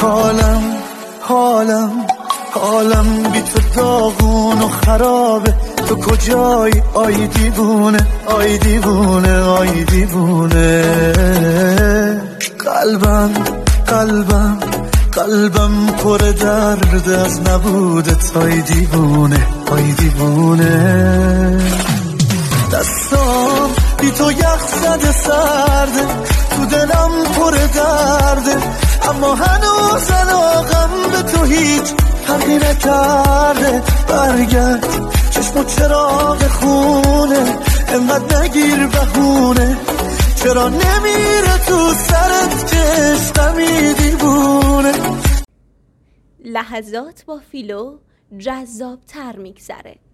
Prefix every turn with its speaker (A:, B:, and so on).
A: حالم بی تو داغون و خرابه. تو کجایی آی دیوونه، آی دیوونه، آی دیوونه. قلبم پر درد از نبودت، آی دیوونه، آی دیوونه. دستام بی تو یخ زده سرده، تو دلم پر درده، اما هنوز علاقم به تو هیچ فرقی نکرده. برگرد چشم و چراغ خونه، انقدر نگیر بهونه. چرا نمیره تو سرت که عشقمی دیوونه.
B: لحظات با فیلو جذاب تر میگذره.